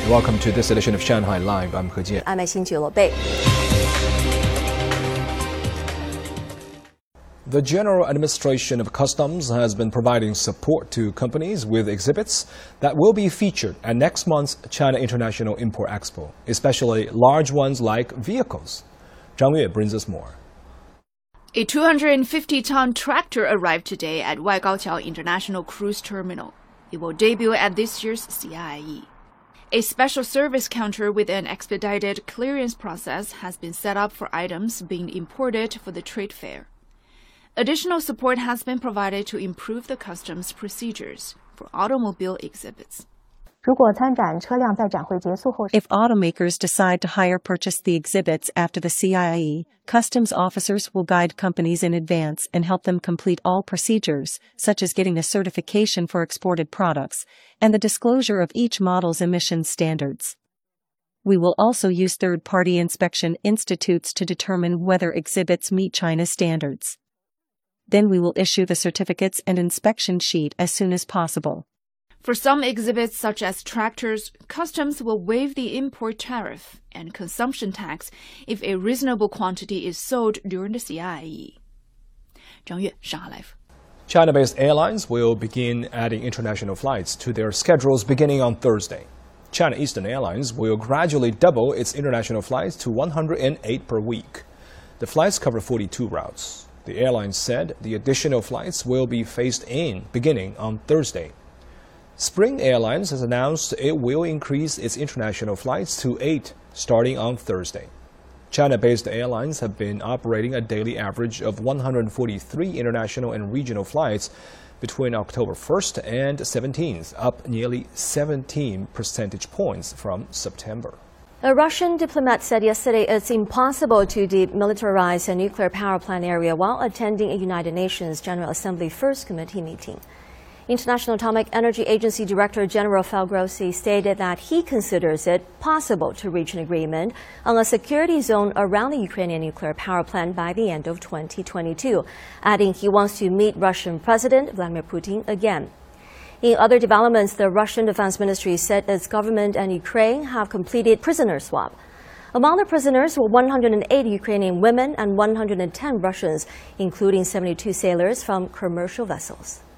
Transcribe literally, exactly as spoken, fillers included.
Welcome to this edition of Shanghai Live. I'm He Jian. I'm Xin Bei. The General Administration of Customs has been providing support to companies with exhibits that will be featured at next month's China International Import Expo, especially large ones like vehicles. Zhang Yue brings us more. A two hundred fifty ton tractor arrived today at Waigaoqiao International Cruise Terminal. It will debut at this year's C I E. A special service counter with an expedited clearance process has been set up for items being imported for the trade fair. Additional support has been provided to improve the customs procedures for automobile exhibits. If automakers decide to hire purchase the exhibits after the C I E, customs officers will guide companies in advance and help them complete all procedures, such as getting a certification for exported products and the disclosure of each model's emission standards. We will also use third-party inspection institutes to determine whether exhibits meet China's standards. Then we will issue the certificates and inspection sheet as soon as possible. For some exhibits, such as tractors, customs will waive the import tariff and consumption tax if a reasonable quantity is sold during the C I E. Zhang Yue, Shanghai Live. China-based airlines will begin adding international flights to their schedules beginning on Thursday. China Eastern Airlines will gradually double its international flights to one hundred eight per week. The flights cover forty-two routes. The airline said the additional flights will be phased in beginning on Thursday. Spring Airlines has announced it will increase its international flights to eight starting on Thursday. China-based airlines have been operating a daily average of one hundred forty-three international and regional flights between October first and seventeenth, up nearly seventeen percentage points from September. A Russian diplomat said yesterday it's impossible to demilitarize a nuclear power plant area while attending a United Nations General Assembly First Committee meeting. International Atomic Energy Agency Director General Rafael Grossi stated that he considers it possible to reach an agreement on a security zone around the Ukrainian nuclear power plant by the end of twenty twenty-two, adding he wants to meet Russian President Vladimir Putin again. In other developments, the Russian Defense Ministry said its government and Ukraine have completed prisoner swap. Among the prisoners were one hundred eight Ukrainian women and one hundred ten Russians, including seventy-two sailors from commercial vessels.